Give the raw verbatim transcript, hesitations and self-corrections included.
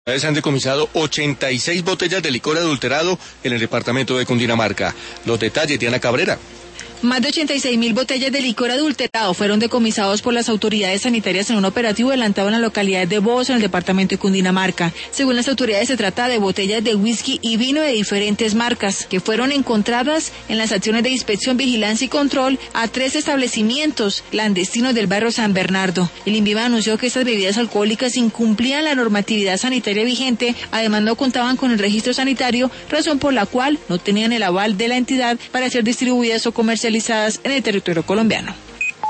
Se han decomisado ochenta y seis botellas de licor adulterado en el departamento de Cundinamarca. Los detalles, Diana Cabrera. Más de ochenta y seis mil botellas de licor adulterado fueron decomisados por las autoridades sanitarias en un operativo adelantado en la localidad de Bogotá, en el departamento de Cundinamarca. Según las autoridades, se trata de botellas de whisky y vino de diferentes marcas, que fueron encontradas en las acciones de inspección, vigilancia y control a tres establecimientos clandestinos del barrio San Bernardo. El INVIMA anunció que estas bebidas alcohólicas incumplían la normatividad sanitaria vigente, además no contaban con el registro sanitario, razón por la cual no tenían el aval de la entidad para ser distribuidas o comercializadas en el territorio colombiano.